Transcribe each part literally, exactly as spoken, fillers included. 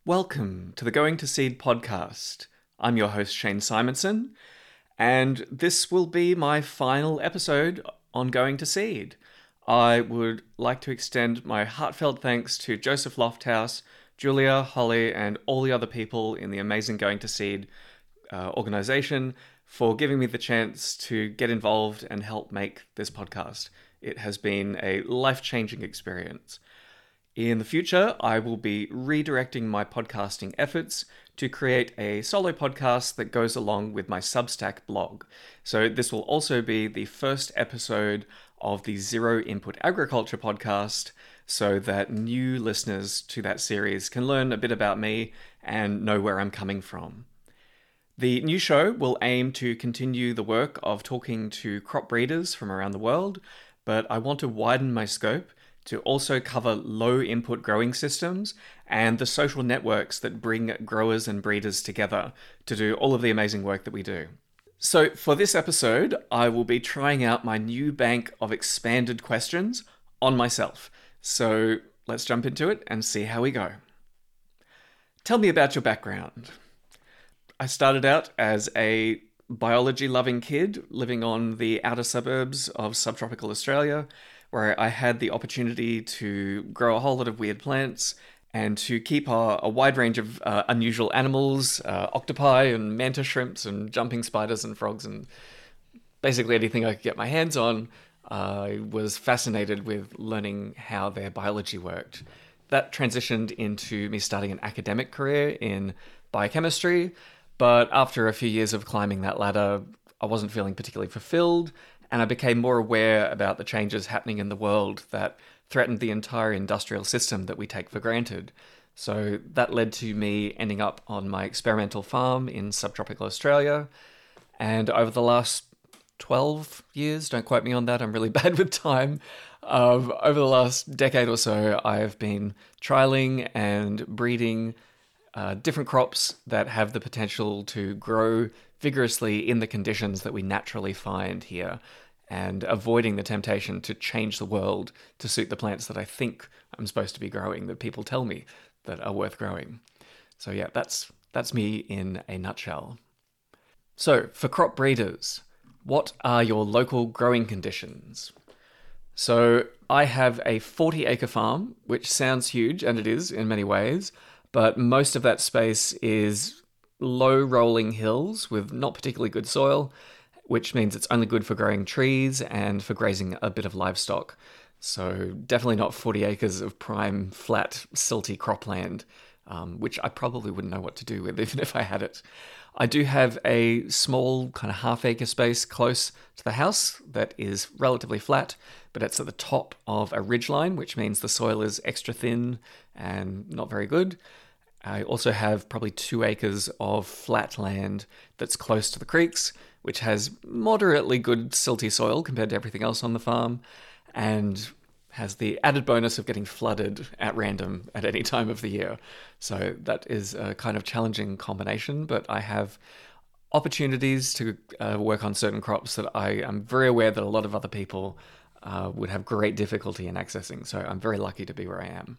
Welcome to the Going to Seed podcast. I'm your host, Shane Simonson, and this will be my final episode on Going to Seed. I would like to extend my heartfelt thanks to Joseph Lofthouse, Julia, Holly, and all the other people in the amazing Going to Seed uh, organization for giving me the chance to get involved and help make this podcast. It has been a life-changing experience. In the future, I will be redirecting my podcasting efforts to create a solo podcast that goes along with my Substack blog. So this will also be the first episode of the Zero Input Agriculture podcast, so that new listeners to that series can learn a bit about me and know where I'm coming from. The new show will aim to continue the work of talking to crop breeders from around the world, but I want to widen my scope to also cover low-input growing systems and the social networks that bring growers and breeders together to do all of the amazing work that we do. So for this episode, I will be trying out my new bank of expanded questions on myself. So let's jump into it and see how we go. Tell me about your background. I started out as a biology-loving kid living on the outer suburbs of subtropical Australia, where I had the opportunity to grow a whole lot of weird plants and to keep a, a wide range of uh, unusual animals, uh, octopi and mantis shrimps and jumping spiders and frogs and basically anything I could get my hands on. I was fascinated with learning how their biology worked. That transitioned into me starting an academic career in biochemistry, but after a few years of climbing that ladder, I wasn't feeling particularly fulfilled, and I became more aware about the changes happening in the world that threatened the entire industrial system that we take for granted. So that led to me ending up on my experimental farm in subtropical Australia. And over the last twelve years, don't quote me on that, I'm really bad with time. Um, over the last decade or so, I have been trialing and breeding uh, different crops that have the potential to grow vigorously in the conditions that we naturally find here, and avoiding the temptation to change the world to suit the plants that I think I'm supposed to be growing, that people tell me that are worth growing. So yeah, that's that's me in a nutshell. So for crop breeders, what are your local growing conditions? So I have a forty acre farm, which sounds huge, and it is in many ways, but most of that space is low rolling hills with not particularly good soil, which means it's only good for growing trees and for grazing a bit of livestock. So definitely not forty acres of prime, flat, silty cropland, um, which I probably wouldn't know what to do with even if I had it. I do have a small kind of half acre space close to the house that is relatively flat, but it's at the top of a ridgeline, which means the soil is extra thin and not very good. I also have probably two acres of flat land that's close to the creeks, which has moderately good silty soil compared to everything else on the farm, and has the added bonus of getting flooded at random at any time of the year. So that is a kind of challenging combination, but I have opportunities to uh, work on certain crops that I am very aware that a lot of other people uh, would have great difficulty in accessing. So I'm very lucky to be where I am.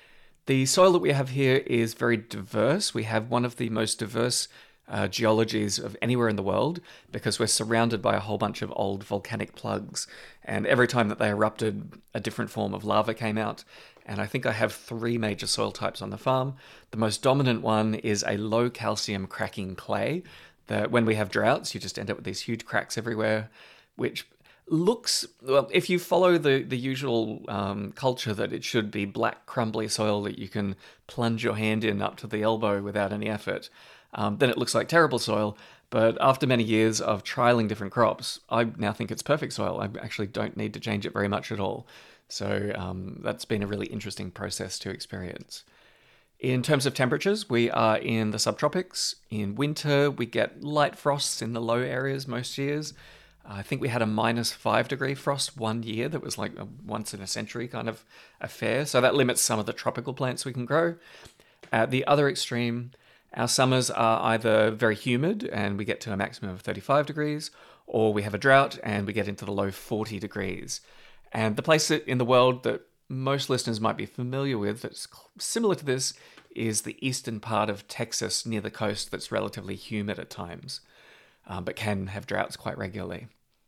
The soil that we have here is very diverse. We have one of the most diverse uh, geologies of anywhere in the world because we're surrounded by a whole bunch of old volcanic plugs. And every time that they erupted, a different form of lava came out. And I think I have three major soil types on the farm. The most dominant one is a low calcium cracking clay that when we have droughts, you just end up with these huge cracks everywhere, which looks, well, if you follow the, the usual um, culture that it should be black, crumbly soil that you can plunge your hand in up to the elbow without any effort, um, then it looks like terrible soil. But after many years of trialing different crops, I now think it's perfect soil. I actually don't need to change it very much at all. So um, that's been a really interesting process to experience. In terms of temperatures, we are in the subtropics. In winter, we get light frosts in the low areas most years. I think we had a minus five degree frost one year that was like a once in a century kind of affair. So that limits some of the tropical plants we can grow. At the other extreme, our summers are either very humid and we get to a maximum of thirty-five degrees, or we have a drought and we get into the low forty degrees. And the place in the world that most listeners might be familiar with, that's similar to this, is the eastern part of Texas near the coast that's relatively humid at times, um, but can have droughts quite regularly.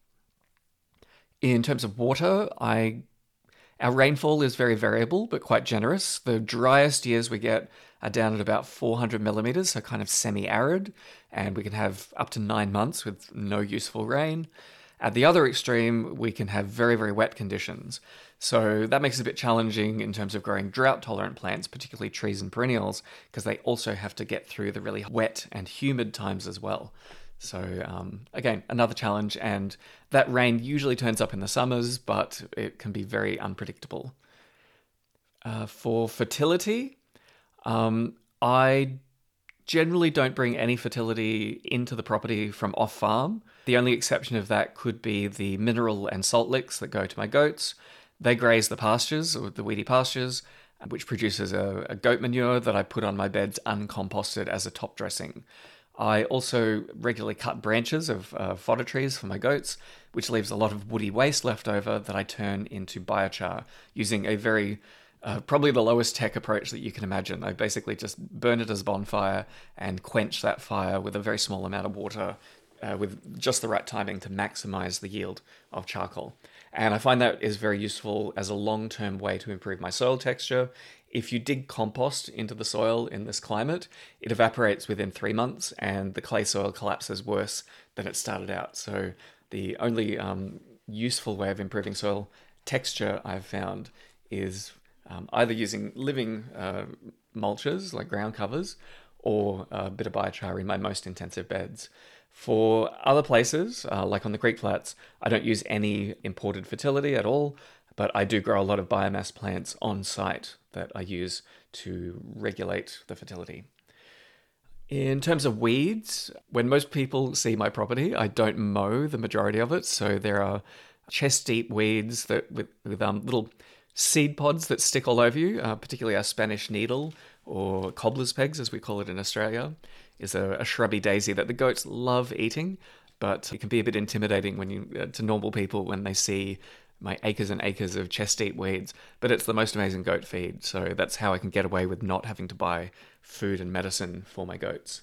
In terms of water, I our rainfall is very variable, but quite generous. The driest years we get are down at about four hundred millimeters, so kind of semi-arid, and we can have up to nine months with no useful rain. At the other extreme, we can have very, very wet conditions. So that makes it a bit challenging in terms of growing drought-tolerant plants, particularly trees and perennials, because they also have to get through the really wet and humid times as well. So um, again, another challenge, and that rain usually turns up in the summers, but it can be very unpredictable. Uh, for fertility, um, I generally don't bring any fertility into the property from off-farm. The only exception of that could be the mineral and salt licks that go to my goats. They graze the pastures, or the weedy pastures, which produces a, a goat manure that I put on my beds uncomposted as a top dressing. I also regularly cut branches of uh, fodder trees for my goats, which leaves a lot of woody waste left over that I turn into biochar using a very, uh, probably the lowest tech approach that you can imagine. I basically just burn it as bonfire and quench that fire with a very small amount of water uh, with just the right timing to maximize the yield of charcoal. And I find that is very useful as a long-term way to improve my soil texture. If you dig compost into the soil in this climate, it evaporates within three months and the clay soil collapses worse than it started out. So the only um, useful way of improving soil texture I've found is um, either using living uh, mulches like ground covers or a bit of biochar in my most intensive beds. For other places, uh, like on the Creek Flats, I don't use any imported fertility at all, but I do grow a lot of biomass plants on site that I use to regulate the fertility. In terms of weeds, when most people see my property, I don't mow the majority of it. So there are chest-deep weeds that with, with um, little seed pods that stick all over you, uh, particularly our Spanish needle, or cobbler's pegs, as we call it in Australia, is a, a shrubby daisy that the goats love eating, but it can be a bit intimidating when you uh, to normal people when they see my acres and acres of chest-deep weeds, but it's the most amazing goat feed, so that's how I can get away with not having to buy food and medicine for my goats.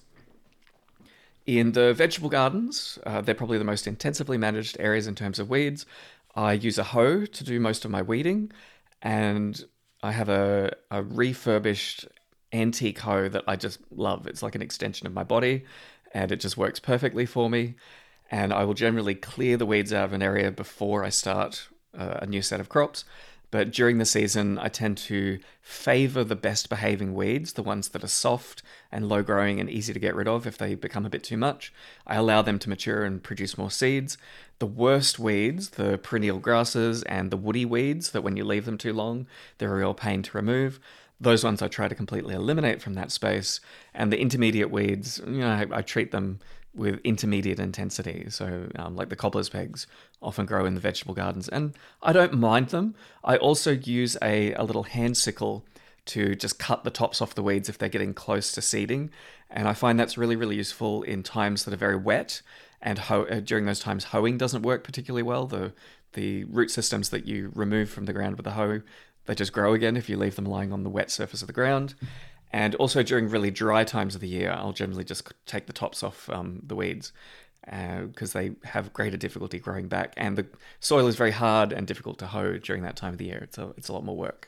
In the vegetable gardens, uh, they're probably the most intensively managed areas in terms of weeds. I use a hoe to do most of my weeding, and I have a, a refurbished antique hoe that I just love. It's like an extension of my body, and it just works perfectly for me. And I will generally clear the weeds out of an area before I start uh, a new set of crops. But during the season, I tend to favor the best behaving weeds, the ones that are soft and low growing and easy to get rid of if they become a bit too much. I allow them to mature and produce more seeds. The worst weeds, the perennial grasses and the woody weeds that when you leave them too long, they're a real pain to remove. Those ones I try to completely eliminate from that space. And the intermediate weeds, you know, I, I treat them with intermediate intensity. So um, like the cobbler's pegs often grow in the vegetable gardens, and I don't mind them. I also use a, a little hand sickle to just cut the tops off the weeds if they're getting close to seeding. And I find that's really, really useful in times that are very wet, and ho- uh, during those times hoeing doesn't work particularly well. The, the root systems that you remove from the ground with a hoe, they just grow again if you leave them lying on the wet surface of the ground. And also during really dry times of the year, I'll generally just take the tops off um, the weeds because uh, they have greater difficulty growing back. And the soil is very hard and difficult to hoe during that time of the year. It's a, it's a lot more work.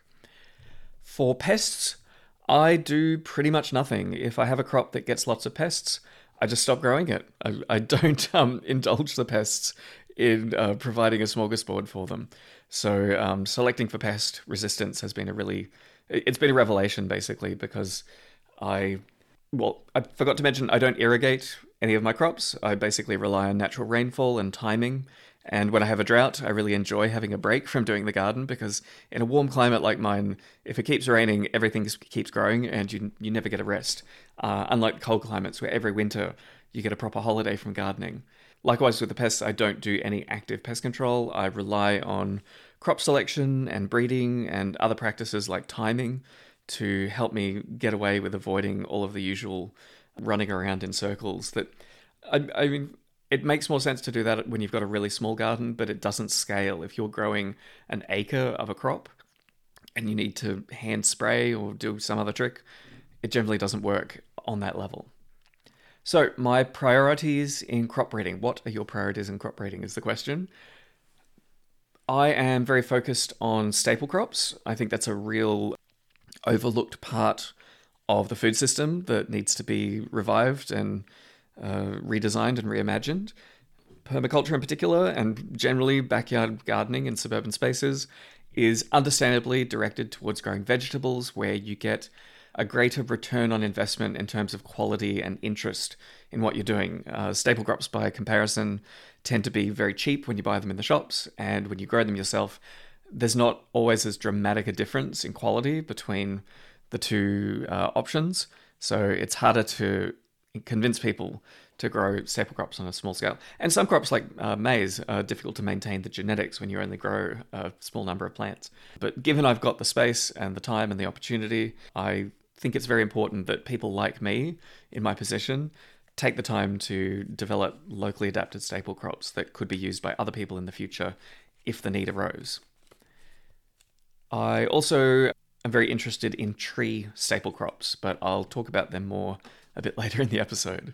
For pests, I do pretty much nothing. If I have a crop that gets lots of pests, I just stop growing it. I, I don't um, indulge the pests in uh, providing a smorgasbord for them. So um, selecting for pest resistance has been a really... It's been a revelation, basically, because I, well, I forgot to mention I don't irrigate any of my crops. I basically rely on natural rainfall and timing. And when I have a drought, I really enjoy having a break from doing the garden, because in a warm climate like mine, if it keeps raining, everything keeps growing and you you never get a rest. Uh, unlike cold climates where every winter you get a proper holiday from gardening. Likewise with the pests, I don't do any active pest control. I rely on crop selection and breeding and other practices like timing to help me get away with avoiding all of the usual running around in circles. That I, I mean, it makes more sense to do that when you've got a really small garden, but it doesn't scale. If you're growing an acre of a crop, and you need to hand spray or do some other trick, it generally doesn't work on that level. So my priorities in crop breeding. What are your priorities in crop breeding is the question. I am very focused on staple crops. I think that's a real overlooked part of the food system that needs to be revived and uh, redesigned and reimagined. Permaculture in particular, and generally backyard gardening in suburban spaces, is understandably directed towards growing vegetables where you get a greater return on investment in terms of quality and interest in what you're doing. Uh, staple crops, by comparison, tend to be very cheap when you buy them in the shops, and when you grow them yourself, there's not always as dramatic a difference in quality between the two uh, options. So it's harder to convince people to grow staple crops on a small scale. And some crops like uh, maize are difficult to maintain the genetics when you only grow a small number of plants. But given I've got the space and the time and the opportunity, I think it's very important that people like me in my position take the time to develop locally adapted staple crops that could be used by other people in the future if the need arose. I also am very interested in tree staple crops, but I'll talk about them more a bit later in the episode.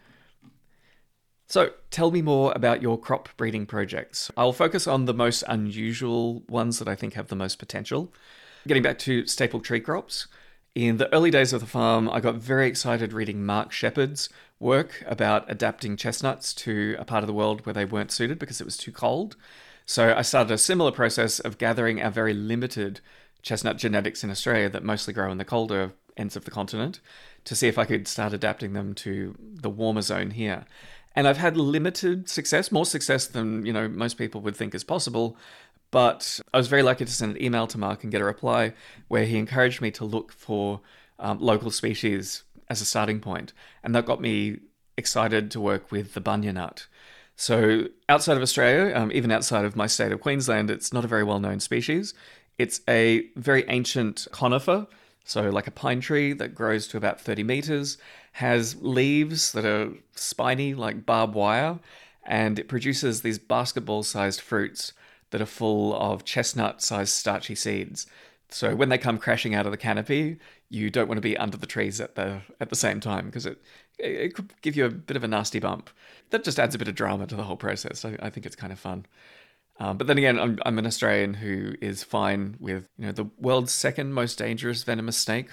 So tell me more about your crop breeding projects. I'll focus on the most unusual ones that I think have the most potential. Getting back to staple tree crops, in the early days of the farm, I got very excited reading Mark Shepard's work about adapting chestnuts to a part of the world where they weren't suited because it was too cold. So I started a similar process of gathering our very limited chestnut genetics in Australia that mostly grow in the colder ends of the continent to see if I could start adapting them to the warmer zone here. And I've had limited success, more success than, you know, most people would think is possible. But I was very lucky to send an email to Mark and get a reply where he encouraged me to look for um, local species as a starting point. And that got me excited to work with the bunya nut. So outside of Australia, um, even outside of my state of Queensland, it's not a very well-known species. It's a very ancient conifer, so like a pine tree that grows to about thirty meters, has leaves that are spiny like barbed wire, and it produces these basketball-sized fruits that are full of chestnut-sized starchy seeds. So when they come crashing out of the canopy, you don't want to be under the trees at the at the same time because it it could give you a bit of a nasty bump. That just adds a bit of drama to the whole process. I, I think it's kind of fun. Um, but then again, I'm, I'm an Australian who is fine with, you know, the world's second most dangerous venomous snake.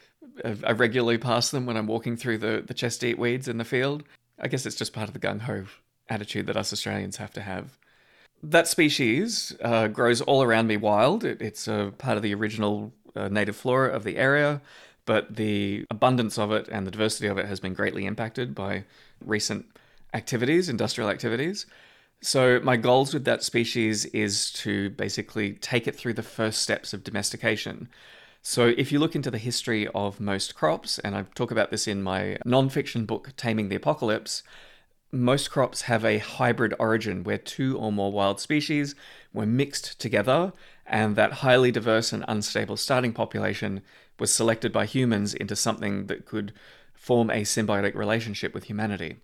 I, I regularly pass them when I'm walking through the, the chest-eat weeds in the field. I guess it's just part of the gung-ho attitude that us Australians have to have. That species uh, grows all around me wild. It, it's a part of the original uh, native flora of the area, but the abundance of it and the diversity of it has been greatly impacted by recent activities, industrial activities. So my goals with that species is to basically take it through the first steps of domestication. So if you look into the history of most crops, and I talk about this in my non-fiction book, Taming the Apocalypse, most crops have a hybrid origin where two or more wild species were mixed together, and that highly diverse and unstable starting population was selected by humans into something that could form a symbiotic relationship with humanity.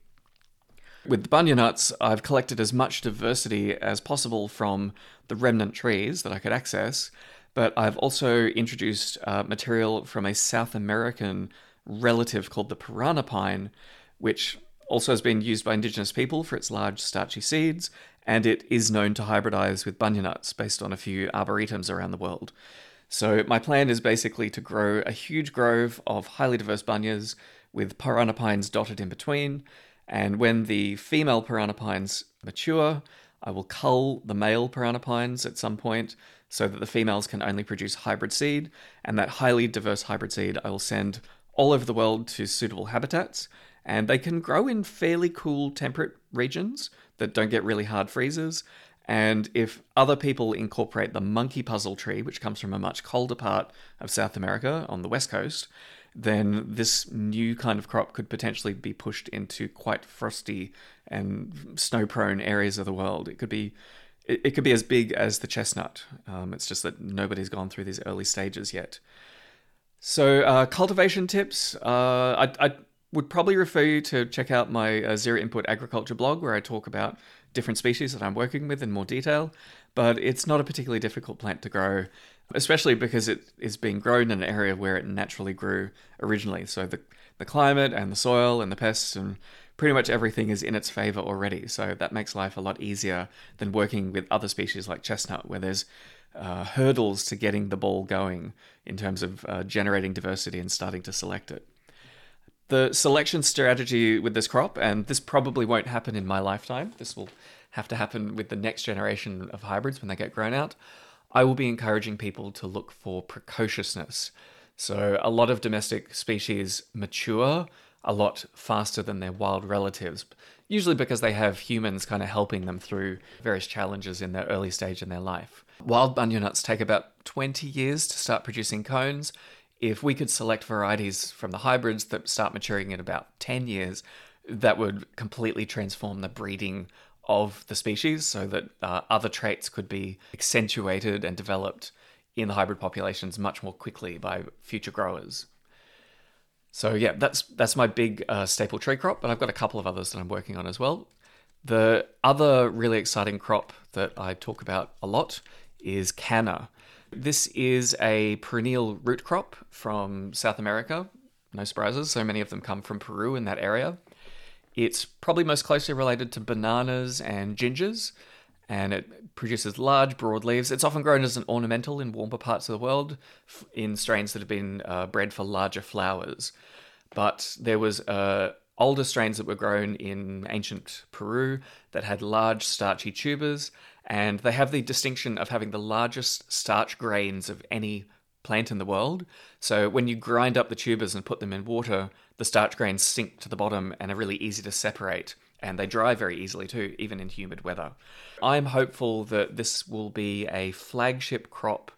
With the bunya nuts, I've collected as much diversity as possible from the remnant trees that I could access, but I've also introduced uh, material from a South American relative called the piranha pine, which also has been used by indigenous people for its large starchy seeds, and it is known to hybridize with bunya nuts based on a few arboretums around the world. So my plan is basically to grow a huge grove of highly diverse bunyas with piranha pines dotted in between, and when the female piranha pines mature, I will cull the male piranha pines at some point so that the females can only produce hybrid seed, and that highly diverse hybrid seed I will send all over the world to suitable habitats, and they can grow in fairly cool temperate regions that don't get really hard freezes. And if other people incorporate the monkey puzzle tree, which comes from a much colder part of South America on the west coast, then this new kind of crop could potentially be pushed into quite frosty and snow-prone areas of the world. It could be, it, it could be as big as the chestnut. Um, it's just that nobody's gone through these early stages yet. So uh, cultivation tips. Uh, I, I would probably refer you to check out my uh, Zero Input Agriculture blog, where I talk about different species that I'm working with in more detail. But it's not a particularly difficult plant to grow. especially because it is being grown in an area where it naturally grew originally. So the, the climate and the soil and the pests and pretty much everything is in its favor already. So that makes life a lot easier than working with other species like chestnut, where there's uh, hurdles to getting the ball going in terms of uh, generating diversity and starting to select it. The selection strategy with this crop, and this probably won't happen in my lifetime, this will have to happen with the next generation of hybrids when they get grown out, I will be encouraging people to look for precociousness. So a lot of domestic species mature a lot faster than their wild relatives, usually because they have humans kind of helping them through various challenges in their early stage in their life. Wild bunya nuts take about twenty years to start producing cones. If we could select varieties from the hybrids that start maturing in about ten years, that would completely transform the breeding of the species so that uh, other traits could be accentuated and developed in the hybrid populations much more quickly by future growers. So yeah, that's that's my big uh, staple tree crop, but I've got a couple of others that I'm working on as well. The other really exciting crop that I talk about a lot is canna. This is a perennial root crop from South America. No surprises, so many of them come from Peru in that area. It's probably most closely related to bananas and gingers, and it produces large, broad leaves. It's often grown as an ornamental in warmer parts of the world in strains that have been uh, bred for larger flowers. But there was uh, older strains that were grown in ancient Peru that had large, starchy tubers, and they have the distinction of having the largest starch grains of any plant in the world. So when you grind up the tubers and put them in water, the starch grains sink to the bottom and are really easy to separate. And they dry very easily too, even in humid weather. I'm hopeful that this will be a flagship crop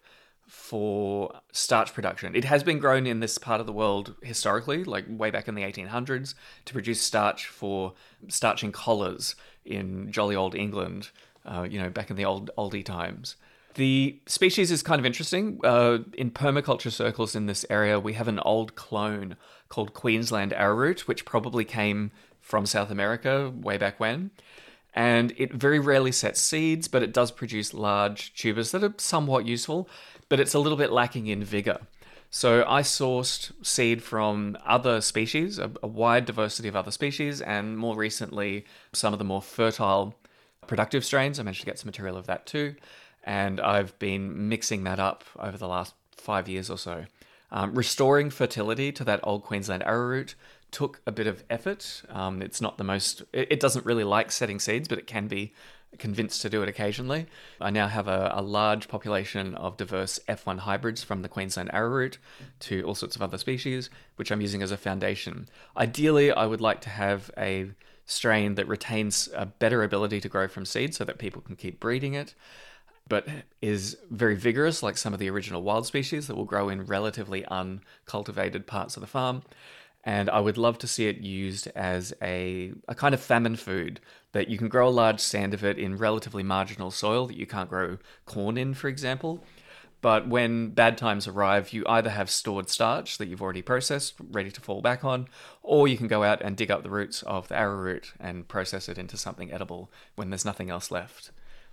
for starch production. It has been grown in this part of the world historically, like way back in the eighteen hundreds, to produce starch for starching collars in jolly old England, uh, you know, back in the old oldie times. The species is kind of interesting. Uh, in permaculture circles in this area, we have an old clone called Queensland arrowroot, which probably came from South America way back when. And it very rarely sets seeds, but it does produce large tubers that are somewhat useful, but it's a little bit lacking in vigor. So I sourced seed from other species, a, a wide diversity of other species, and more recently, some of the more fertile, productive strains. I managed to get some material of that too. And I've been mixing that up over the last five years or so. Um, restoring fertility to that old Queensland arrowroot took a bit of effort. Um, it's not the most, it, it doesn't really like setting seeds, but it can be convinced to do it occasionally. I now have a, a large population of diverse F one hybrids from the Queensland arrowroot to all sorts of other species, which I'm using as a foundation. Ideally, I would like to have a strain that retains a better ability to grow from seed so that people can keep breeding it, but is very vigorous like some of the original wild species that will grow in relatively uncultivated parts of the farm. And I would love to see it used as a, a kind of famine food, that you can grow a large stand of it in relatively marginal soil that you can't grow corn in, for example. But when bad times arrive, you either have stored starch that you've already processed, ready to fall back on, or you can go out and dig up the roots of the arrowroot and process it into something edible when there's nothing else left.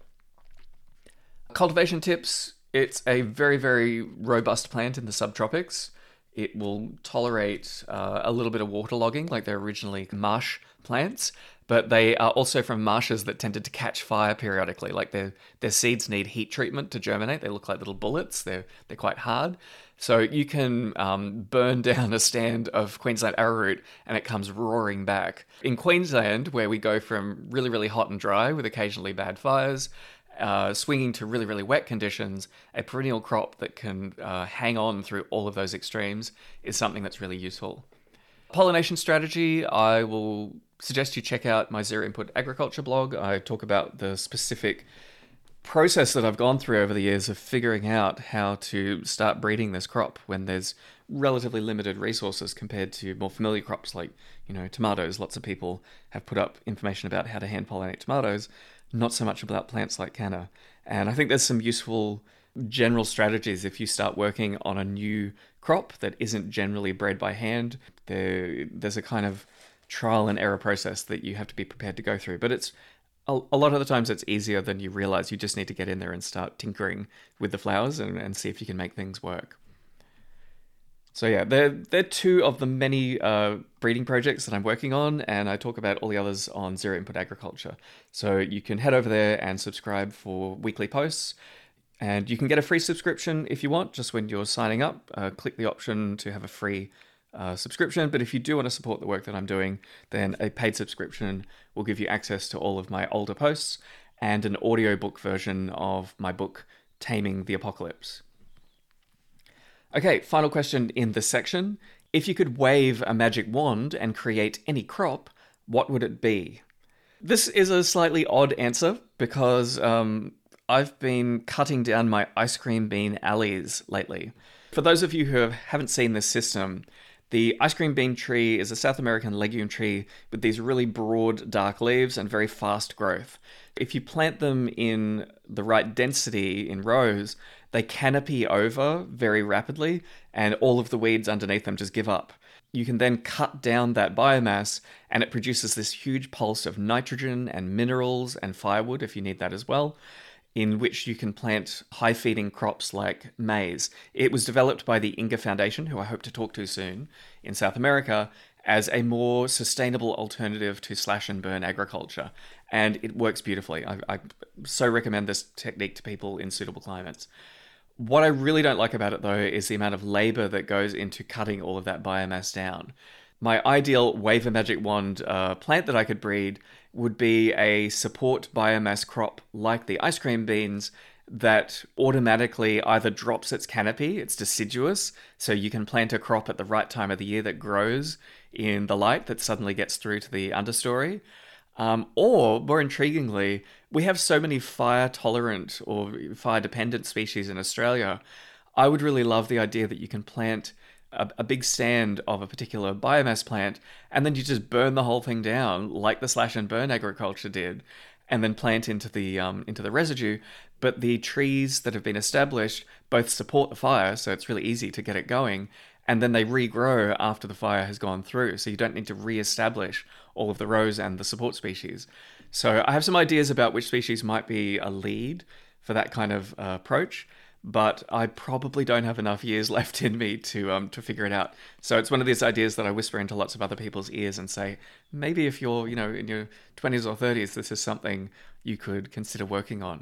Cultivation tips: it's a very, very robust plant in the subtropics. It will tolerate uh, a little bit of waterlogging, like they're originally marsh plants, but they are also from marshes that tended to catch fire periodically. Like their their seeds need heat treatment to germinate. They look like little bullets. They're they're quite hard. So you can um, burn down a stand of Queensland arrowroot and it comes roaring back. In Queensland, where we go from really, really hot and dry with occasionally bad fires, Uh, swinging to really, really wet conditions, a perennial crop that can uh, hang on through all of those extremes is something that's really useful. Pollination strategy, I will suggest you check out my Zero Input Agriculture blog. I talk about the specific process that I've gone through over the years of figuring out how to start breeding this crop when there's relatively limited resources compared to more familiar crops like, you know, tomatoes. Lots of people have put up information about how to hand pollinate tomatoes, not so much about plants like canna. And I think there's some useful general strategies if you start working on a new crop that isn't generally bred by hand. There, there's a kind of trial and error process that you have to be prepared to go through. But it's a, a lot of the times it's easier than you realize. You just need to get in there and start tinkering with the flowers and, and see if you can make things work. So yeah, they're, they're two of the many uh, breeding projects that I'm working on, and I talk about all the others on Zero Input Agriculture. So you can head over there and subscribe for weekly posts, and you can get a free subscription if you want, just when you're signing up. Uh, click the option to have a free uh, subscription, but if you do want to support the work that I'm doing, then a paid subscription will give you access to all of my older posts and an audiobook version of my book, Taming the Apocalypse. Okay, final question in this section. If you could wave a magic wand and create any crop, what would it be? This is a slightly odd answer because um, I've been cutting down my ice cream bean alleys lately. For those of you who have, haven't seen this system, the ice cream bean tree is a South American legume tree with these really broad, dark leaves and very fast growth. If you plant them in the right density in rows, they canopy over very rapidly, and all of the weeds underneath them just give up. You can then cut down that biomass, and it produces this huge pulse of nitrogen and minerals and firewood, if you need that as well, in which you can plant high-feeding crops like maize. It was developed by the Inga Foundation, who I hope to talk to soon, in South America, as a more sustainable alternative to slash and burn agriculture. And it works beautifully. I, I so recommend this technique to people in suitable climates. What I really don't like about it, though, is the amount of labor that goes into cutting all of that biomass down. My ideal wave a magic wand uh, plant that I could breed would be a support biomass crop like the ice cream beans that automatically either drops its canopy, it's deciduous, so you can plant a crop at the right time of the year that grows in the light that suddenly gets through to the understory. Um, or, more intriguingly, we have so many fire-tolerant or fire-dependent species in Australia. I would really love the idea that you can plant a, a big stand of a particular biomass plant, and then you just burn the whole thing down, like the slash and burn agriculture did, and then plant into the um, into the residue. But the trees that have been established both support the fire, so it's really easy to get it going, and then they regrow after the fire has gone through, so you don't need to re-establish all of the rows and the support species. So I have some ideas about which species might be a lead for that kind of uh, approach, but I probably don't have enough years left in me to um, to figure it out. So it's one of these ideas that I whisper into lots of other people's ears and say, maybe if you're, you know, in your twenties or thirties, this is something you could consider working on.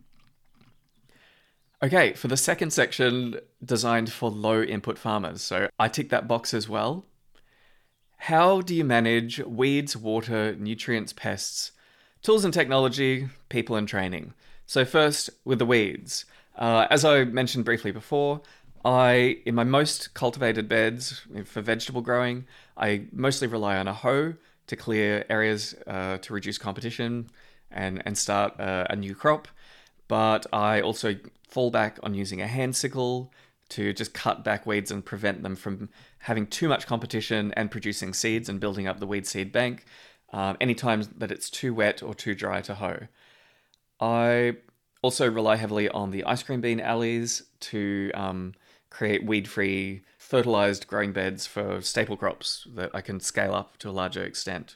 Okay, for the second section, designed for low input farmers. So I tick that box as well. How do you manage weeds, water, nutrients, pests, tools and technology, people and training? So first, with the weeds. Uh, as I mentioned briefly before, I, in my most cultivated beds for vegetable growing, I mostly rely on a hoe to clear areas uh, to reduce competition and, and start uh, a new crop. But I also fall back on using a hand sickle to just cut back weeds and prevent them from having too much competition and producing seeds and building up the weed seed bank uh, anytime that it's too wet or too dry to hoe. I also rely heavily on the ice cream bean alleys to um, create weed-free, fertilized growing beds for staple crops that I can scale up to a larger extent.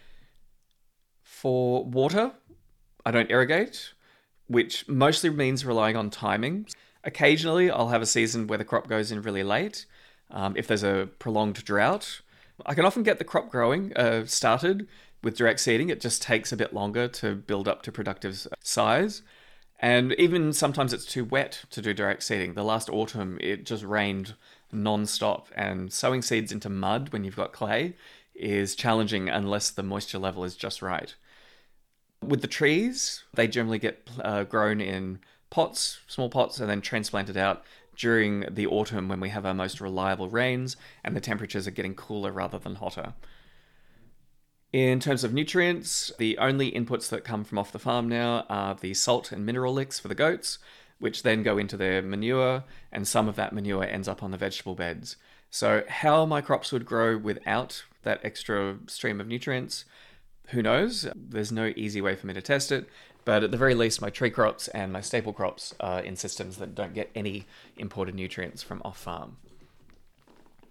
For water, I don't irrigate, which mostly means relying on timing. Occasionally, I'll have a season where the crop goes in really late. Um, if there's a prolonged drought, I can often get the crop growing uh, started with direct seeding. It just takes a bit longer to build up to productive size. And even sometimes it's too wet to do direct seeding. The last autumn, it just rained non-stop, and sowing seeds into mud when you've got clay is challenging unless the moisture level is just right. With the trees, they generally get uh, grown in pots, small pots, and then transplanted out during the autumn when we have our most reliable rains and the temperatures are getting cooler rather than hotter. In terms of nutrients, the only inputs that come from off the farm now are the salt and mineral licks for the goats, which then go into their manure, and some of that manure ends up on the vegetable beds. So how my crops would grow without that extra stream of nutrients, who knows? There's no easy way for me to test it, but at the very least, my tree crops and my staple crops are in systems that don't get any imported nutrients from off-farm.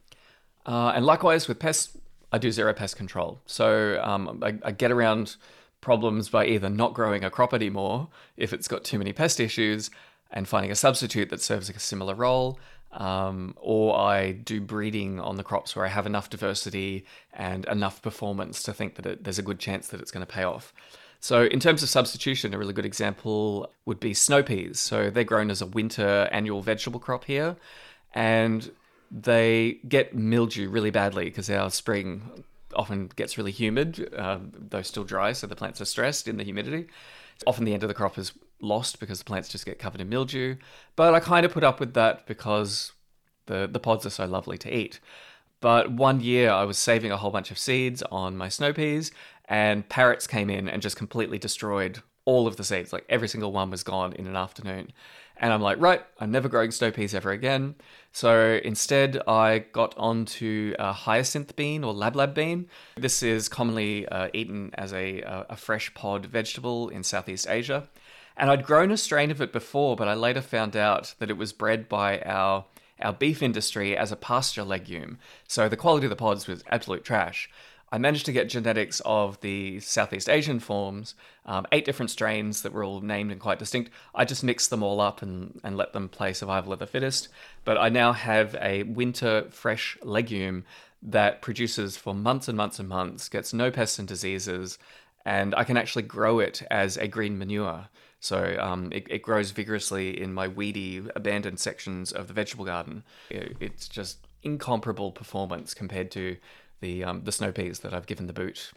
Uh, and likewise with pests, I do zero pest control. So um, I, I get around problems by either not growing a crop anymore if it's got too many pest issues and finding a substitute that serves a similar role, um, or I do breeding on the crops where I have enough diversity and enough performance to think that it, there's a good chance that it's going to pay off. So in terms of substitution, a really good example would be snow peas. So they're grown as a winter annual vegetable crop here, and they get mildew really badly because our spring often gets really humid, um, though still dry, so the plants are stressed in the humidity. Often the end of the crop is lost because the plants just get covered in mildew. But I kind of put up with that because the, the pods are so lovely to eat. But one year I was saving a whole bunch of seeds on my snow peas, and parrots came in and just completely destroyed all of the seeds. Like every single one was gone in an afternoon. And I'm like, right, I'm never growing snow peas ever again. So instead, I got onto a hyacinth bean or lablab bean. This is commonly uh, eaten as a, a fresh pod vegetable in Southeast Asia. And I'd grown a strain of it before, but I later found out that it was bred by our, our beef industry as a pasture legume. So the quality of the pods was absolute trash. I managed to get genetics of the Southeast Asian forms, um, eight different strains that were all named and quite distinct. I just mixed them all up and, and let them play survival of the fittest. But I now have a winter fresh legume that produces for months and months and months, gets no pests and diseases, and I can actually grow it as a green manure. So um, it, it grows vigorously in my weedy, abandoned sections of the vegetable garden. It, it's just incomparable performance compared to the um, the snow peas that I've given the boot.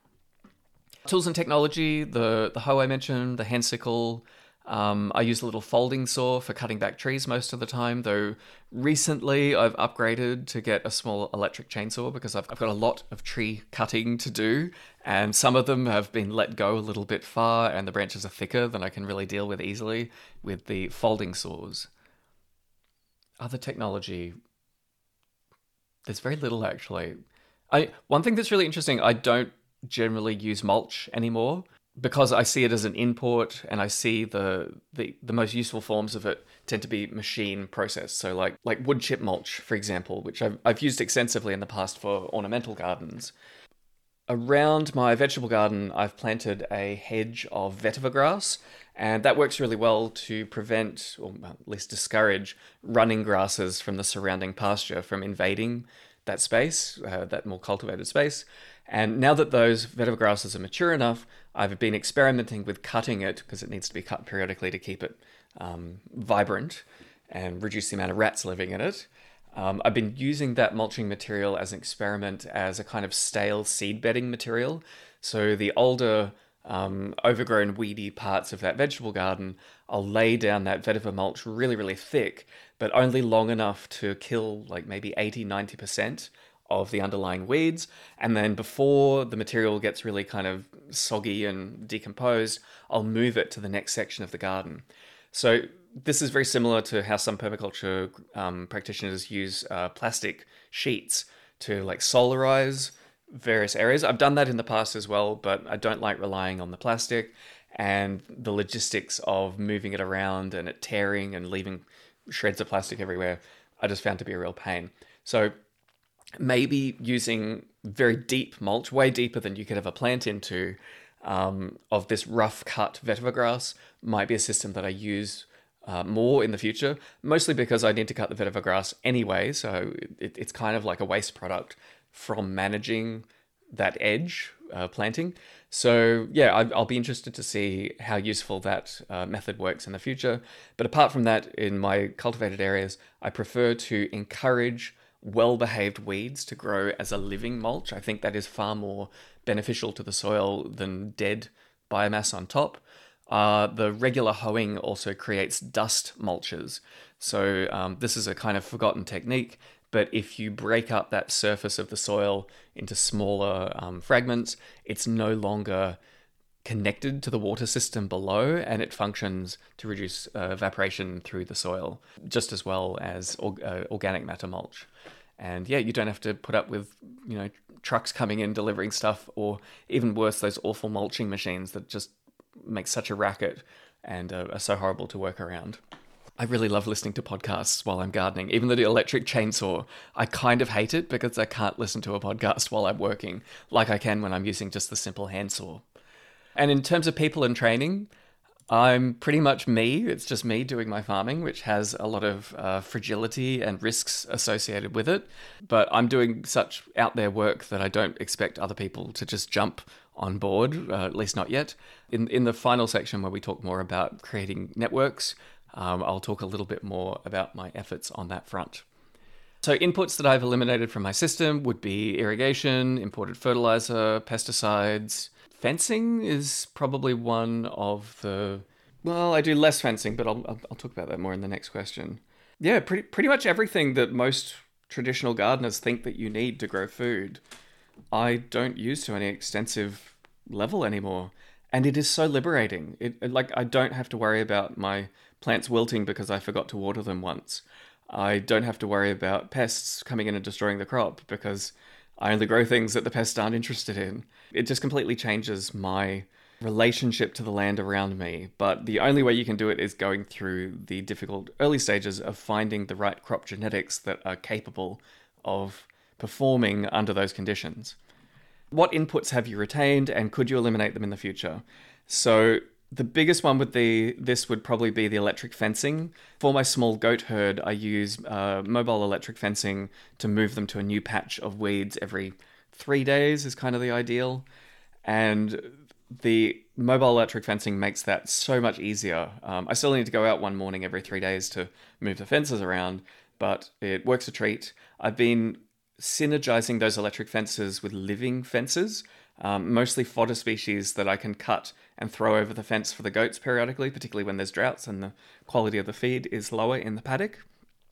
Tools and technology, the, the hoe I mentioned, the hand sickle. Um, I use a little folding saw for cutting back trees most of the time, though recently I've upgraded to get a small electric chainsaw because I've, I've got a lot of tree cutting to do, and some of them have been let go a little bit far and the branches are thicker than I can really deal with easily with the folding saws. Other technology, there's very little actually. I, one thing that's really interesting, I don't generally use mulch anymore because I see it as an import, and I see the, the, the most useful forms of it tend to be machine processed. So like like wood chip mulch, for example, which I've, I've used extensively in the past for ornamental gardens. Around my vegetable garden, I've planted a hedge of vetiver grass, and that works really well to prevent, or at least discourage, running grasses from the surrounding pasture from invading that space, uh, that more cultivated space. And now that those vetiver grasses are mature enough, I've been experimenting with cutting it because it needs to be cut periodically to keep it um, vibrant and reduce the amount of rats living in it. Um, I've been using that mulching material as an experiment as a kind of stale seed bedding material. So the older um, overgrown weedy parts of that vegetable garden, I'll lay down that vetiver mulch really, really thick, but only long enough to kill like maybe eighty, ninety percent of the underlying weeds. And then before the material gets really kind of soggy and decomposed, I'll move it to the next section of the garden. So this is very similar to how some permaculture um, practitioners use uh, plastic sheets to like solarize various areas. I've done that in the past as well, but I don't like relying on the plastic and the logistics of moving it around and it tearing and leaving shreds of plastic everywhere. I just found to be a real pain. So maybe using very deep mulch, way deeper than you could ever plant into, um, of this rough cut vetiver grass might be a system that I use uh, more in the future, mostly because I need to cut the vetiver grass anyway, so it, it's kind of like a waste product from managing that edge uh, planting. So yeah, I, I'll be interested to see how useful that uh, method works in the future. But apart from that, in my cultivated areas, I prefer to encourage well-behaved weeds to grow as a living mulch. I think that is far more beneficial to the soil than dead biomass on top. Uh, the regular hoeing also creates dust mulches. So um, this is a kind of forgotten technique, but if you break up that surface of the soil into smaller um, fragments, it's no longer connected to the water system below, and it functions to reduce uh, evaporation through the soil just as well as or, uh, organic matter mulch. And yeah, you don't have to put up with, you know, trucks coming in delivering stuff, or even worse, those awful mulching machines that just make such a racket and uh, are so horrible to work around. I really love listening to podcasts while I'm gardening. Even the electric chainsaw, I kind of hate it because I can't listen to a podcast while I'm working like I can when I'm using just the simple handsaw. And in terms of people and training, I'm pretty much me. It's just me doing my farming, which has a lot of uh, fragility and risks associated with it. But I'm doing such out there work that I don't expect other people to just jump on board, uh, at least not yet. In in the final section where we talk more about creating networks, um, I'll talk a little bit more about my efforts on that front. So inputs that I've eliminated from my system would be irrigation, imported fertilizer, pesticides. Fencing is probably one of the... Well, I do less fencing, but I'll, I'll, I'll talk about that more in the next question. Yeah, pretty, pretty much everything that most traditional gardeners think that you need to grow food, I don't use to any extensive level anymore. And it is so liberating. It, like, I don't have to worry about my plants wilting because I forgot to water them once. I don't have to worry about pests coming in and destroying the crop because I only grow things that the pests aren't interested in. It just completely changes my relationship to the land around me. But the only way you can do it is going through the difficult early stages of finding the right crop genetics that are capable of performing under those conditions. What inputs have you retained, and could you eliminate them in the future? So the biggest one with the this would probably be the electric fencing. For my small goat herd, I use uh, mobile electric fencing to move them to a new patch of weeds every three days is kind of the ideal. And the mobile electric fencing makes that so much easier. Um, I still need to go out one morning every three days to move the fences around, but it works a treat. I've been synergizing those electric fences with living fences, um, mostly fodder species that I can cut and throw over the fence for the goats periodically, particularly when there's droughts and the quality of the feed is lower in the paddock.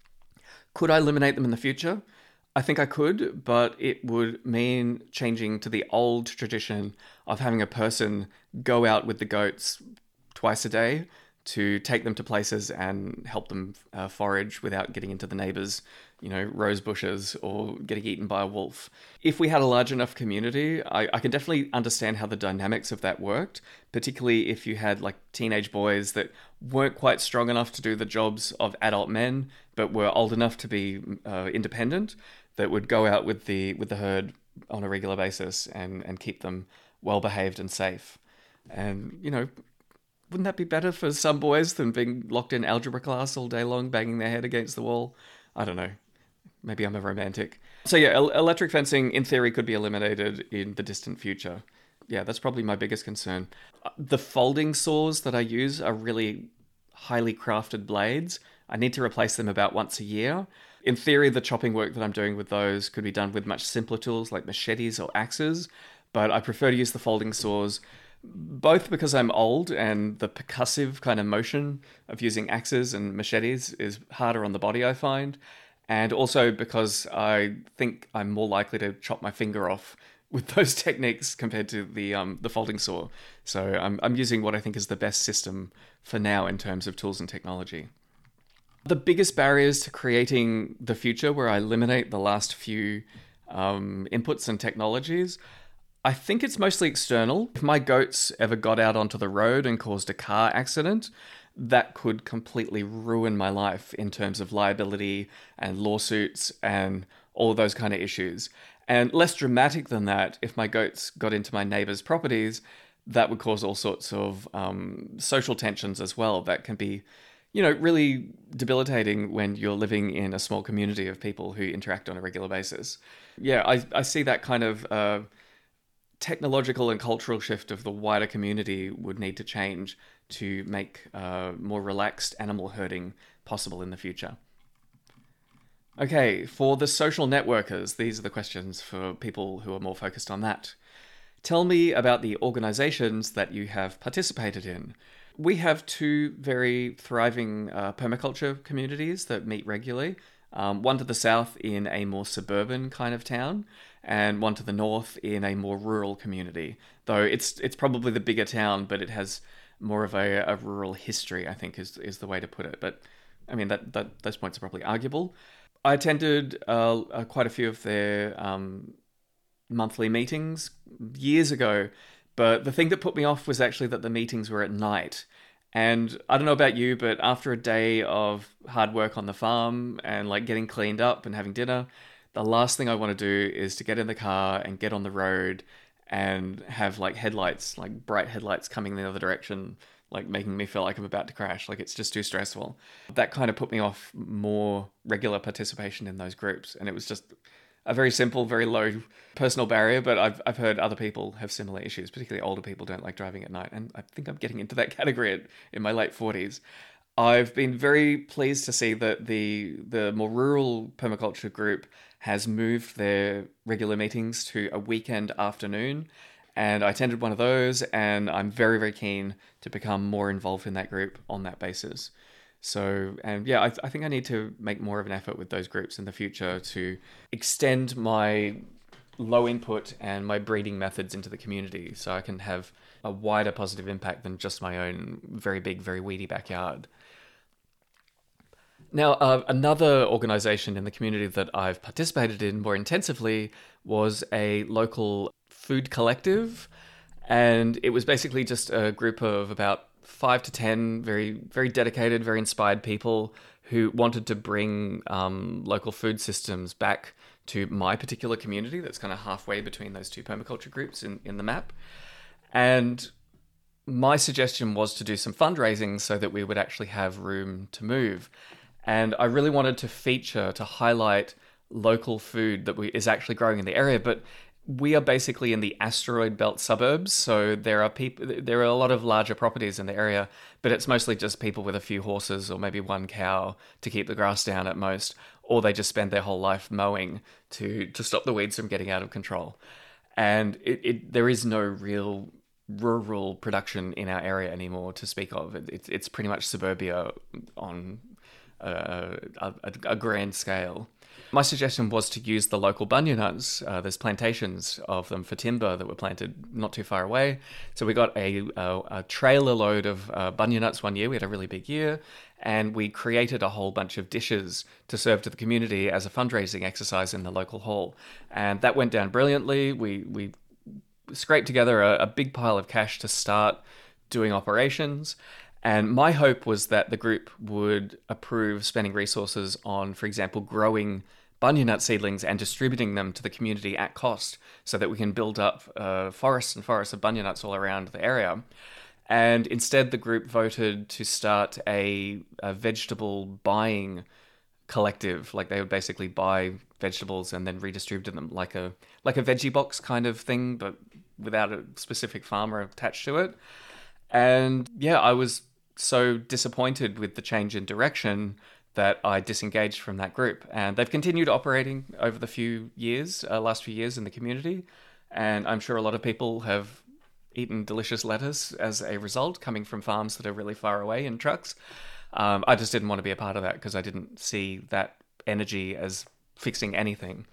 Could I eliminate them in the future? I think I could, but it would mean changing to the old tradition of having a person go out with the goats twice a day to take them to places and help them uh, forage without getting into the neighbours' you know, rose bushes or getting eaten by a wolf. If we had a large enough community, I, I can definitely understand how the dynamics of that worked, particularly if you had like teenage boys that weren't quite strong enough to do the jobs of adult men, but were old enough to be uh, independent, that would go out with the with the herd on a regular basis and, and keep them well behaved and safe. And, you know, wouldn't that be better for some boys than being locked in algebra class all day long, banging their head against the wall? I don't know. Maybe I'm a romantic. So yeah, el- electric fencing, in theory, could be eliminated in the distant future. Yeah, that's probably my biggest concern. The folding saws that I use are really highly crafted blades. I need to replace them about once a year. In theory, the chopping work that I'm doing with those could be done with much simpler tools like machetes or axes, but I prefer to use the folding saws, both because I'm old and the percussive kind of motion of using axes and machetes is harder on the body, I find, and also because I think I'm more likely to chop my finger off with those techniques compared to the um, the folding saw. So I'm I'm using what I think is the best system for now in terms of tools and technology. The biggest barriers to creating the future, where I eliminate the last few um, inputs and technologies, I think it's mostly external. If my goats ever got out onto the road and caused a car accident, that could completely ruin my life in terms of liability and lawsuits and all those kind of issues. And less dramatic than that, if my goats got into my neighbors' properties, that would cause all sorts of um, social tensions as well. That can be, you know, really debilitating when you're living in a small community of people who interact on a regular basis. Yeah, I, I see that kind of uh, technological and cultural shift of the wider community would need to change to make uh, more relaxed animal herding possible in the future. Okay, for the social networkers, these are the questions for people who are more focused on that. Tell me about the organizations that you have participated in. We have two very thriving uh, permaculture communities that meet regularly. Um, one to the south in a more suburban kind of town, and one to the north in a more rural community. Though it's it's probably the bigger town, but it has more of a, a rural history, I think is is the way to put it. But I mean, that, that those points are probably arguable. I attended uh, uh, quite a few of their um, monthly meetings years ago, but the thing that put me off was actually that the meetings were at night. And I don't know about you, but after a day of hard work on the farm and like getting cleaned up and having dinner, the last thing I want to do is to get in the car and get on the road and have like headlights, like bright headlights coming the other direction, like making me feel like I'm about to crash. Like it's just too stressful. That kind of put me off more regular participation in those groups. And it was just a very simple, very low personal barrier, but I've I've heard other people have similar issues, particularly older people don't like driving at night. And I think I'm getting into that category at, in my late forties. I've been very pleased to see that the the more rural permaculture group has moved their regular meetings to a weekend afternoon. And I attended one of those, and I'm very, very keen to become more involved in that group on that basis. So, and yeah, I, th- I think I need to make more of an effort with those groups in the future to extend my low input and my breeding methods into the community so I can have a wider positive impact than just my own very big, very weedy backyard. Now, uh, another organization in the community that I've participated in more intensively was a local food collective. And it was basically just a group of about five to ten very, very dedicated, very inspired people who wanted to bring um, local food systems back to my particular community that's kind of halfway between those two permaculture groups in, in the map. And my suggestion was to do some fundraising so that we would actually have room to move. And I really wanted to feature, to highlight local food that we, is actually growing in the area. But we are basically in the asteroid belt suburbs, so there are people. There are a lot of larger properties in the area, but it's mostly just people with a few horses or maybe one cow to keep the grass down at most, or they just spend their whole life mowing to to stop the weeds from getting out of control. And it, it there is no real rural production in our area anymore to speak of. It, it's it's pretty much suburbia on a, a, a grand scale. My suggestion was to use the local bunya nuts. Uh, there's plantations of them for timber that were planted not too far away. So we got a, a, a trailer load of uh, bunya nuts one year. We had a really big year. And we created a whole bunch of dishes to serve to the community as a fundraising exercise in the local hall. And that went down brilliantly. We, we scraped together a, a big pile of cash to start doing operations. And my hope was that the group would approve spending resources on, for example, growing bunya nut seedlings and distributing them to the community at cost so that we can build up uh, forests and forests of bunya nuts all around the area. And instead, the group voted to start a, a vegetable buying collective. Like they would basically buy vegetables and then redistribute them like a like a veggie box kind of thing, but without a specific farmer attached to it. And yeah, I was so disappointed with the change in direction that I disengaged from that group. And they've continued operating over the few years, uh, last few years in the community. And I'm sure a lot of people have eaten delicious lettuce as a result, coming from farms that are really far away in trucks. Um, I just didn't want to be a part of that because I didn't see that energy as fixing anything.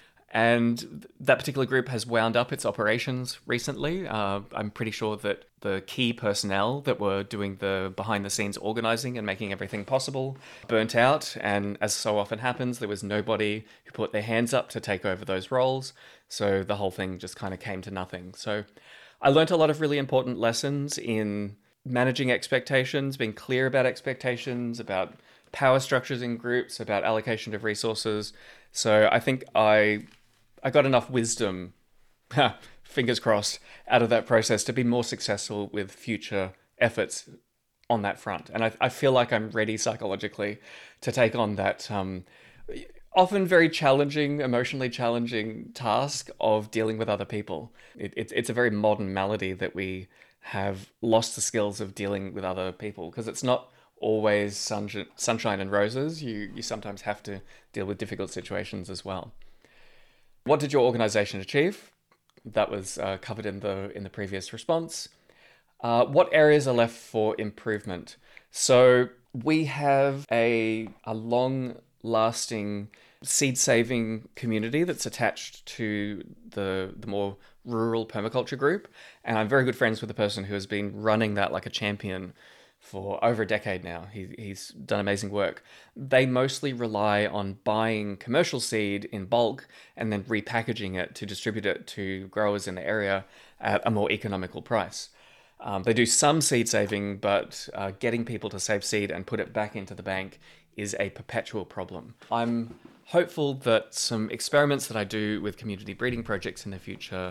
And that particular group has wound up its operations recently. Uh, I'm pretty sure that the key personnel that were doing the behind-the-scenes organizing and making everything possible burnt out. And as so often happens, there was nobody who put their hands up to take over those roles. So the whole thing just kind of came to nothing. So I learned a lot of really important lessons in managing expectations, being clear about expectations, about power structures in groups, about allocation of resources. So I think I I got enough wisdom, fingers crossed, out of that process to be more successful with future efforts on that front. And I, I feel like I'm ready psychologically to take on that um, often very challenging, emotionally challenging task of dealing with other people. It, it, it's a very modern malady that we have lost the skills of dealing with other people because it's not always sunshine, sunshine and roses. You you sometimes have to deal with difficult situations as well. What did your organization achieve? That was uh, covered in the in the previous response. Uh, what areas are left for improvement? So we have a a long-lasting seed-saving community that's attached to the the more rural permaculture group, and I'm very good friends with the person who has been running that like a champion for over a decade now. He, he's done amazing work. They mostly rely on buying commercial seed in bulk and then repackaging it to distribute it to growers in the area at a more economical price. Um, they do some seed saving, but uh, getting people to save seed and put it back into the bank is a perpetual problem. I'm hopeful that some experiments that I do with community breeding projects in the future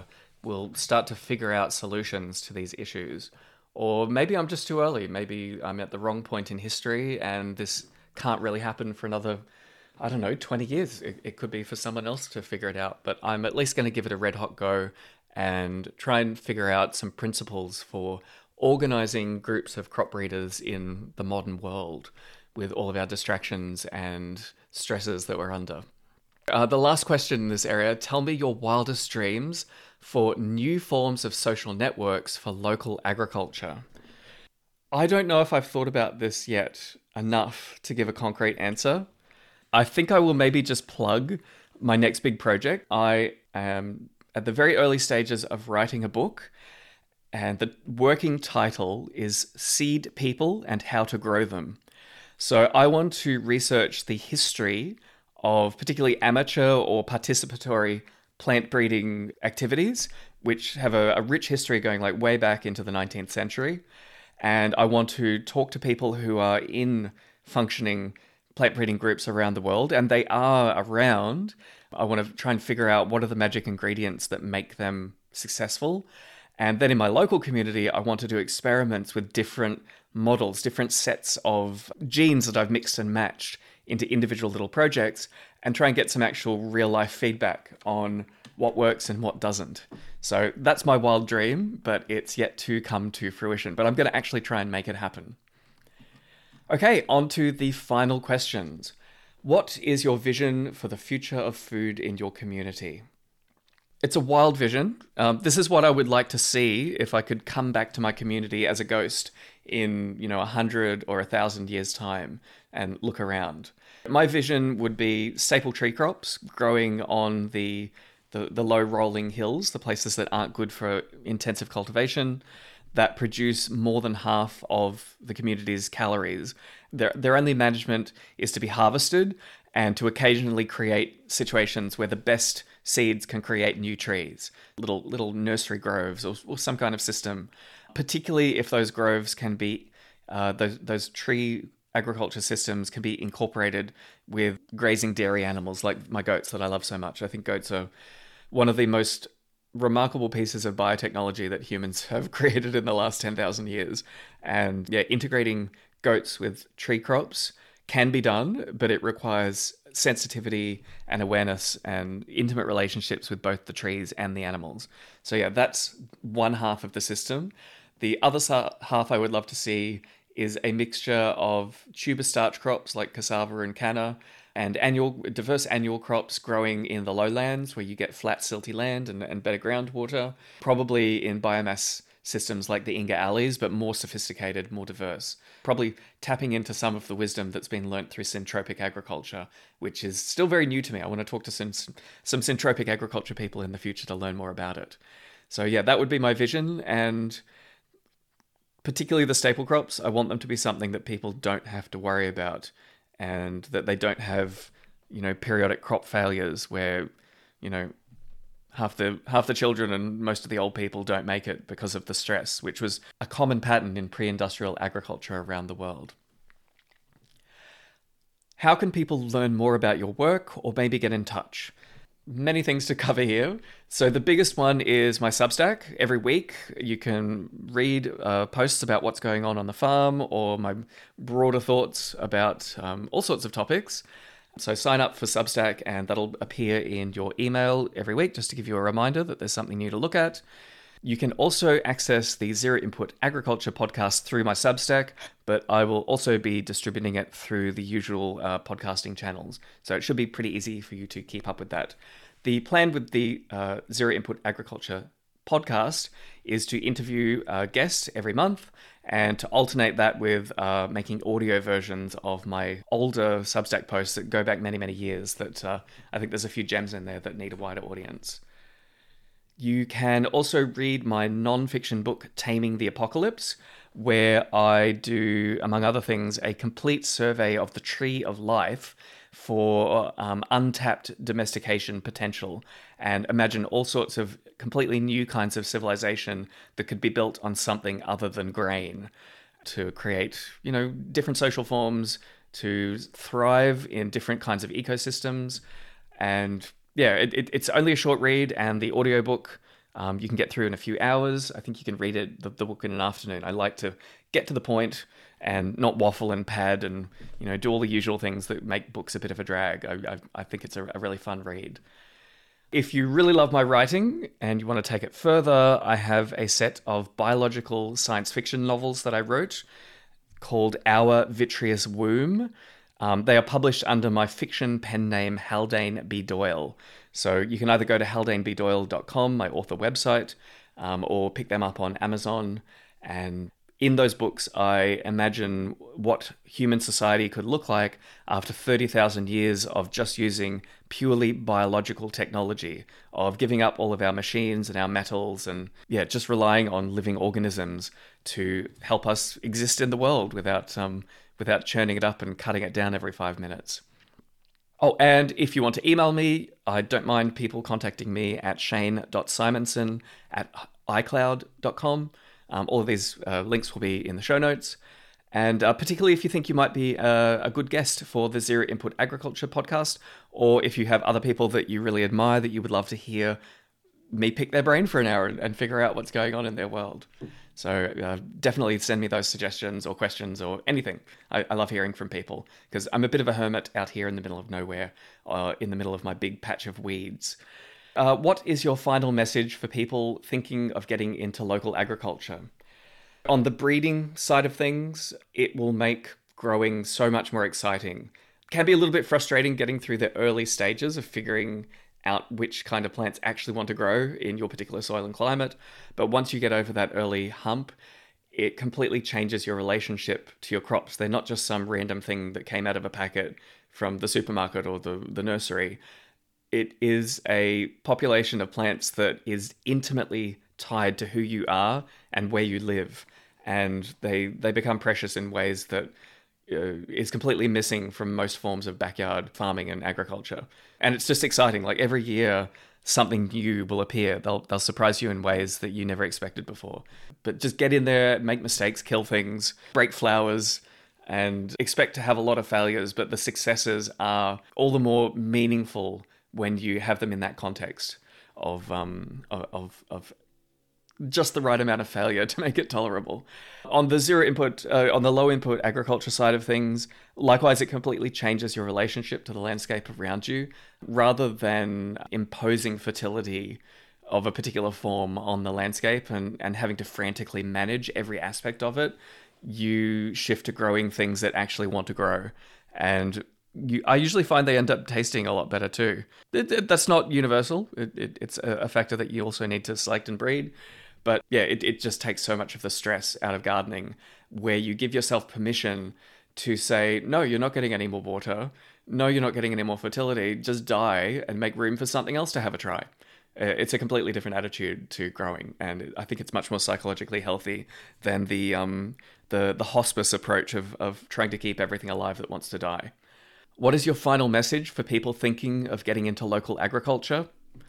we'll start to figure out solutions to these issues. Or maybe I'm just too early. Maybe I'm at the wrong point in history and this can't really happen for another, I don't know, twenty years. It, it could be for someone else to figure it out. But I'm at least going to give it a red hot go and try and figure out some principles for organizing groups of crop breeders in the modern world with all of our distractions and stresses that we're under. Uh, the last question in this area, tell me your wildest dreams for new forms of social networks for local agriculture. I don't know if I've thought about this yet enough to give a concrete answer. I think I will maybe just plug my next big project. I am at the very early stages of writing a book, and the working title is Seed People and How to Grow Them. So I want to research the history of particularly amateur or participatory plant breeding activities, which have a, a rich history going like way back into the nineteenth century. And I want to talk to people who are in functioning plant breeding groups around the world, and they are around. I want to try and figure out what are the magic ingredients that make them successful. And then in my local community, I want to do experiments with different models, different sets of genes that I've mixed and matched into individual little projects and try and get some actual real life feedback on what works and what doesn't. So that's my wild dream, but it's yet to come to fruition. But I'm going to actually try and make it happen. Okay, on to the final questions. What is your vision for the future of food in your community? It's a wild vision. Um, this is what I would like to see if I could come back to my community as a ghost in, you know, a hundred or a thousand years' time and look around. My vision would be staple tree crops growing on the, the, the low rolling hills, the places that aren't good for intensive cultivation, that produce more than half of the community's calories. Their, their only management is to be harvested and to occasionally create situations where the best seeds can create new trees, little little nursery groves or, or some kind of system, particularly if those groves can be, uh, those, those tree agriculture systems can be incorporated with grazing dairy animals like my goats that I love so much. I think goats are one of the most remarkable pieces of biotechnology that humans have created in the last ten thousand years. And yeah, integrating goats with tree crops can be done, but it requires sensitivity and awareness and intimate relationships with both the trees and the animals. So yeah, that's one half of the system. The other half I would love to see is a mixture of tuber starch crops like cassava and canna, and annual diverse annual crops growing in the lowlands where you get flat, silty land and, and better groundwater, probably in biomass systems like the Inga alleys, but more sophisticated, more diverse. Probably tapping into some of the wisdom that's been learnt through syntropic agriculture, which is still very new to me. I want to talk to some, some syntropic agriculture people in the future to learn more about it. So yeah, that would be my vision. And particularly the staple crops, I want them to be something that people don't have to worry about, and that they don't have, you know, periodic crop failures where, you know, half the half the children and most of the old people don't make it because of the stress, which was a common pattern in pre-industrial agriculture around the world. How can people learn more about your work or maybe get in touch? Many things to cover here. So the biggest one is my Substack. Every week you can read uh, posts about what's going on on the farm or my broader thoughts about um, all sorts of topics. So sign up for Substack and that'll appear in your email every week just to give you a reminder that there's something new to look at. You can also access the Zero Input Agriculture podcast through my Substack, but I will also be distributing it through the usual uh, podcasting channels. So it should be pretty easy for you to keep up with that. The plan with the uh, Zero Input Agriculture podcast is to interview a guest every month and to alternate that with uh, making audio versions of my older Substack posts that go back many, many years that uh, I think there's a few gems in there that need a wider audience. You can also read my non-fiction book, Taming the Apocalypse, where I do, among other things, a complete survey of the tree of life for um, untapped domestication potential, and imagine all sorts of completely new kinds of civilization that could be built on something other than grain to create, you know, different social forms, to thrive in different kinds of ecosystems. And yeah, it, it, it's only a short read, and the audiobook Um, you can get through in a few hours. I think you can read it the, the book in an afternoon. I like to get to the point and not waffle and pad and, you know, do all the usual things that make books a bit of a drag. I, I, I think it's a, a really fun read. If you really love my writing and you want to take it further, I have a set of biological science fiction novels that I wrote called Our Vitreous Womb. Um, they are published under my fiction pen name, Haldane B. Doyle. So you can either go to haldane b doyle dot com, my author website, um, or pick them up on Amazon. And in those books, I imagine what human society could look like after thirty thousand years of just using purely biological technology, of giving up all of our machines and our metals and, yeah, just relying on living organisms to help us exist in the world without um, without churning it up and cutting it down every five minutes. Oh, and if you want to email me, I don't mind people contacting me at shane dot simonson at icloud dot com. Um, all of these uh, links will be in the show notes. And uh, particularly if you think you might be a, a good guest for the Zero Input Agriculture podcast, or if you have other people that you really admire that you would love to hear me pick their brain for an hour and, and figure out what's going on in their world. So uh, definitely send me those suggestions or questions or anything. I, I love hearing from people because I'm a bit of a hermit out here in the middle of nowhere, uh, in the middle of my big patch of weeds. Uh, what is your final message for people thinking of getting into local agriculture? On the breeding side of things, it will make growing so much more exciting. It can be a little bit frustrating getting through the early stages of figuring out which kind of plants actually want to grow in your particular soil and climate. But once you get over that early hump, it completely changes your relationship to your crops. They're not just some random thing that came out of a packet from the supermarket or the, the nursery. It is a population of plants that is intimately tied to who you are and where you live. And they, they become precious in ways that uh, is completely missing from most forms of backyard farming and agriculture. And it's just exciting. Like every year, something new will appear. They'll they'll surprise you in ways that you never expected before. But just get in there, make mistakes, kill things, break flowers, and expect to have a lot of failures. But the successes are all the more meaningful when you have them in that context of um of of just the right amount of failure to make it tolerable. On the zero input, uh, on the low input agriculture side of things, likewise, it completely changes your relationship to the landscape around you. Rather than imposing fertility of a particular form on the landscape and, and having to frantically manage every aspect of it, you shift to growing things that actually want to grow. And you, I usually find they end up tasting a lot better too. It, it, that's not universal. It, it, it's a, a factor that you also need to select and breed. But yeah, it, it just takes so much of the stress out of gardening where you give yourself permission to say, no, you're not getting any more water. No, you're not getting any more fertility. Just die and make room for something else to have a try. It's a completely different attitude to growing. And I think it's much more psychologically healthy than the um, the, the hospice approach of, of trying to keep everything alive that wants to die. What is your final message for people thinking of getting into local agriculture?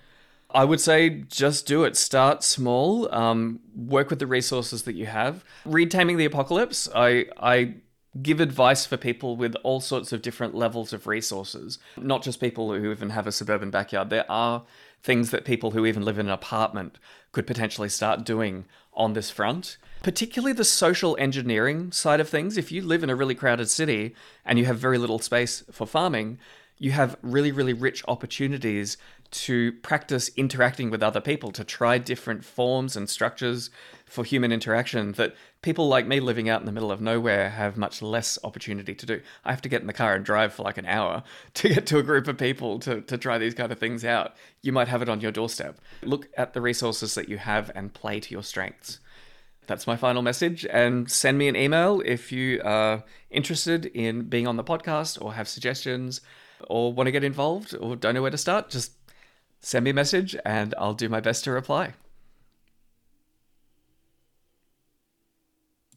I would say just do it. Start small. Um, work with the resources that you have. Read Taming the Apocalypse. I I give advice for people with all sorts of different levels of resources, not just people who even have a suburban backyard. There are things that people who even live in an apartment could potentially start doing on this front. Particularly the social engineering side of things. If you live in a really crowded city and you have very little space for farming, you have really, really rich opportunities to practice interacting with other people, to try different forms and structures for human interaction that people like me living out in the middle of nowhere have much less opportunity to do. I have to get in the car and drive for like an hour to get to a group of people to, to try these kind of things out. You might have it on your doorstep. Look at the resources that you have and play to your strengths. That's my final message. And send me an email if you are interested in being on the podcast or have suggestions or want to get involved or don't know where to start. Just send me a message and I'll do my best to reply.